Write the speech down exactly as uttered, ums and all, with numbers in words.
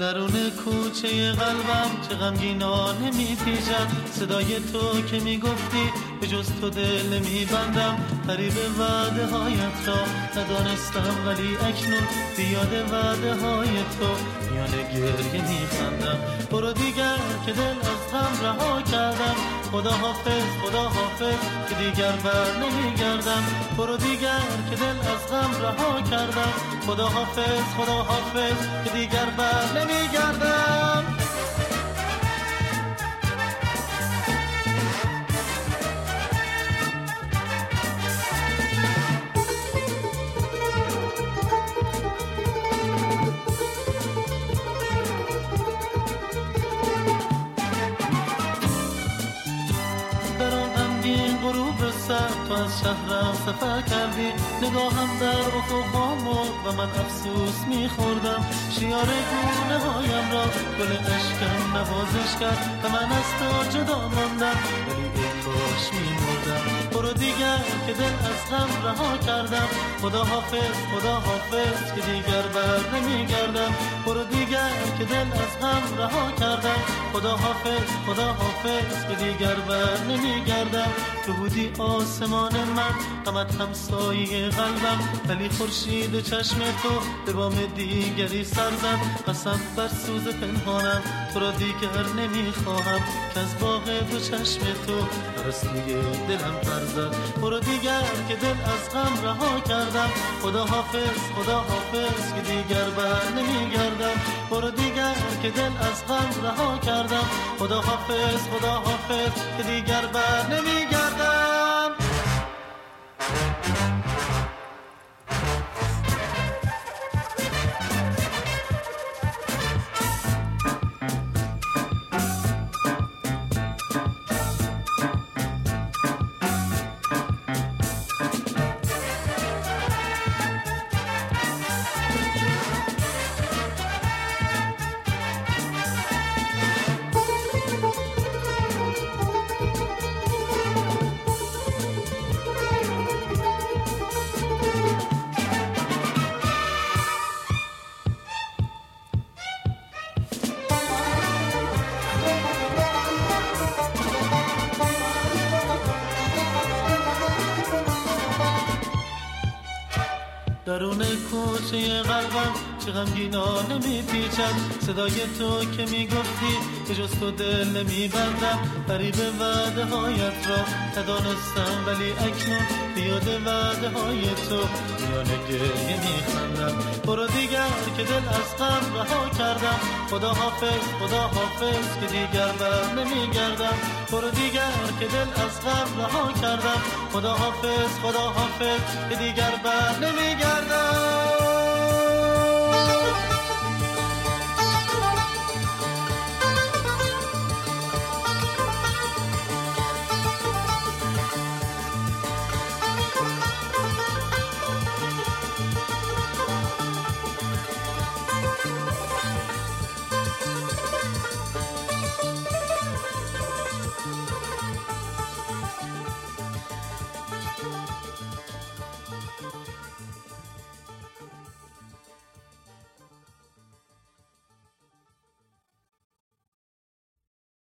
درون کوچه قلبم چه غمگینانه میپیچد صدای تو که میگفتی به جز تو دل نمیبندم. قریب وعده هایت را ندانستم ولی اکنون بیاد وعده های تو میان گریه میخندم. برو دیگر که دل از غم رها کردم. خدا حافظ خدا حافظ که دیگر بر نمیگردم. برو دیگر که دل از غم رها کردم. خدا حافظ خدا حافظ که دیگر بر نمیگردم. تو از شهرم سفر کردی، نگاهم در افق آمد و من افسوس میخوردم. شیار گونه هایم را گل عشقم نوازش کرد و من از تو جدا ماندم ولی ای کاش میمردم. برو دیگر که دل از غم رها کردم. خدا حافظ خدا حافظ که دیگر بر نمیگردم. برو دیگر که دل از غم رها کردم. خدا حافظ خدا حافظ که دیگر بر نمیگردم. تو بودی آسمان من، غمت همسایه قلبم، ولی خورشید چشم تو به بام دیگری سر زد. قسم بر سوز پنهانم تو را دیگر نمیخواهم که از باغ دو چشم تو پرستوی دلم پر زد. برو دیگر که دل از غم رها کردم. خدا حافظ خدا حافظ که دیگر بر نمیگردم. برو دیگر که دل از غم رها کردم. خدا حافظ خدا حافظ که دیگر بر نمیگردم. درون کوچه قلبم چه غمگینانه میپیچد صدای تو که میگفتی به جز تو دل نمیبندم. قریب وعده هایت را ندانستم ولی اکنون بیاد وعده های تو میان گریه میخندم. برو دیگر که دل از غم رها کردم. خدا حافظ خدا حافظ که دیگر بر نمیگردم. برو دیگر که دل از غم رها کردم. خدا حافظ خدا حافظ که دیگر بر نمیگردم.